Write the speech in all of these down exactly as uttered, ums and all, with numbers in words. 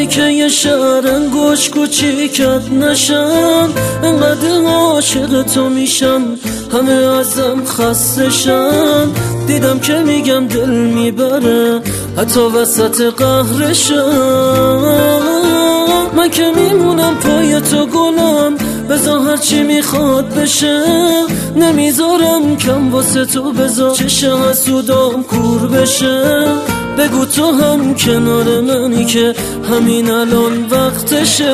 میخوای که یه شهر انگوش کوچیکت نشم، انقدر عاشق تو میشم همه ازم خستشن. دیدم که میگم دل میبره حتی وسط قهرشم. من که میمونم پای تو گلم، بذار هرچی میخواد بشه، نمیذارم کم واسه تو، بذار چشه حسودام کور بشه. بگو تو هم کنار منی که همین الان وقتشه.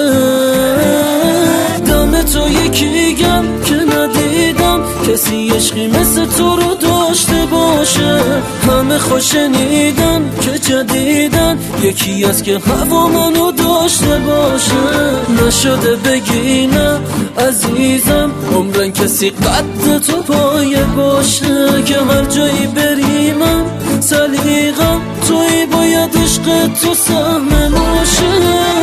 دم تو یکی گم که ندیدم کسی عشقی مثل تو رو داشته باشه. همه خوش شنیدن که جدیدن یکی از که هوا منو داشته باشه. نشده بگی نه عزیزم، عمرن کسی قد تو پایه باشه. که هر جایی بری من سلیقم توی، باید عشق تو سهم باشه.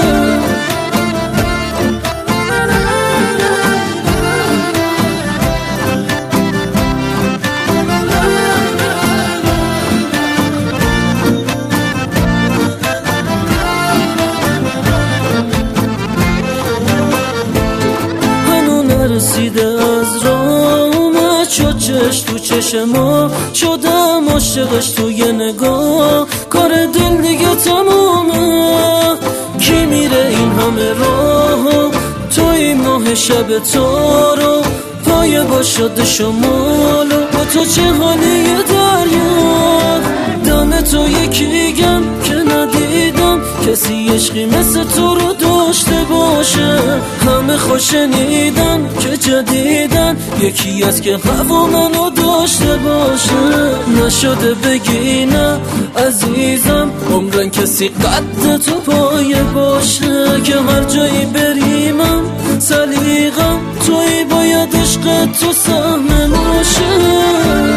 رسیده از راه شد چش تو چشما، شدم عاشقش تو یه نگاه. کار دل دیگه تمومه، کی میره این همه راه؟ توی ماه شب تارو پایه با شد شمالو، با تو چه حالی دریا. دم تو یکی گم که ندیدم کسی عشقی مثل تو رو داشته باشه. همه خوش شنیدن که جدیدن یکی از که هوا منو داشته باشه. نشده بگی نه عزیزم، عمرن کسی قد تو پایه باشه. که هر جایی بری من سلیقم توی، باید عشق تو سهم باشه.